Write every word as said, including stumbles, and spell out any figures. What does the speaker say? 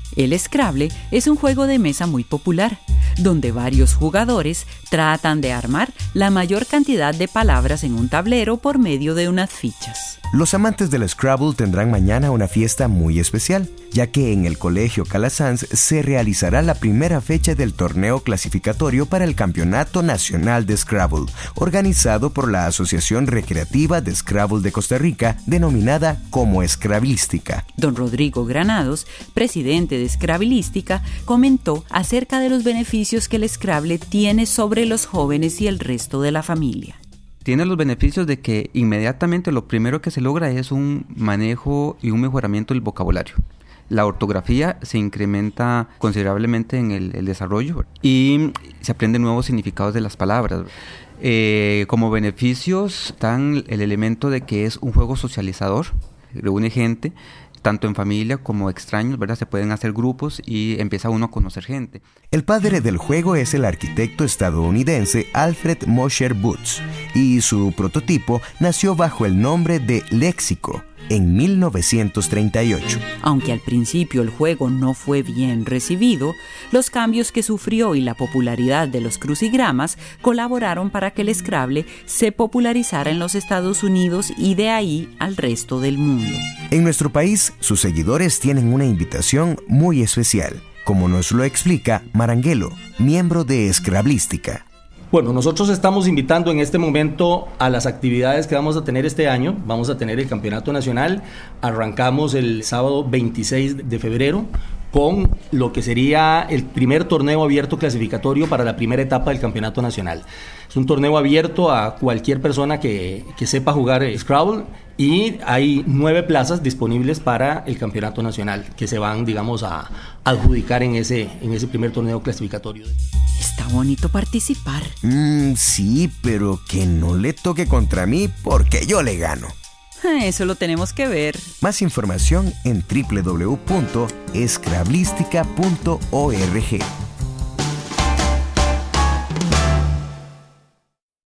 El Scrabble es un juego de mesa muy popular, donde varios jugadores tratan de armar la mayor cantidad de palabras en un tablero por medio de unas fichas. Los amantes del Scrabble tendrán mañana una fiesta muy especial, ya que en el Colegio Calasanz se realizará la primera fecha del torneo clasificatorio para el Campeonato Nacional de Scrabble, organizado por la Asociación Recreativa de Scrabble de Costa Rica, denominada como Scrablística. Don Rodrigo Granados, presidente de Scrablística, comentó acerca de los beneficios que el Scrabble tiene sobre los jóvenes y el resto de la familia. Tiene los beneficios de que inmediatamente lo primero que se logra es un manejo y un mejoramiento del vocabulario. La ortografía se incrementa considerablemente en el, el desarrollo y se aprenden nuevos significados de las palabras. Eh, como beneficios están el elemento de que es un juego socializador, reúne gente, tanto en familia como extraños, ¿verdad? Se pueden hacer grupos y empieza uno a conocer gente. El padre del juego es el arquitecto estadounidense Alfred Mosher Boots y su prototipo nació bajo el nombre de Léxico en mil novecientos treinta y ocho. Aunque al principio el juego no fue bien recibido, los cambios que sufrió y la popularidad de los crucigramas colaboraron para que el Scrabble se popularizara en los Estados Unidos y de ahí al resto del mundo. En nuestro país, sus seguidores tienen una invitación muy especial, como nos lo explica Maranguelo, miembro de Scrablística. Bueno, nosotros estamos invitando en este momento a las actividades que vamos a tener este año. Vamos a tener el Campeonato Nacional. Arrancamos el sábado veintiséis de febrero con lo que sería el primer torneo abierto clasificatorio para la primera etapa del Campeonato Nacional. Es un torneo abierto a cualquier persona que, que sepa jugar Scrabble y hay nueve plazas disponibles para el Campeonato Nacional que se van, digamos, a adjudicar en ese, en ese primer torneo clasificatorio. Está bonito participar. Mm, sí, pero que no le toque contra mí porque yo le gano. Eso lo tenemos que ver. Más información en doble u doble u doble u punto scrablística punto org.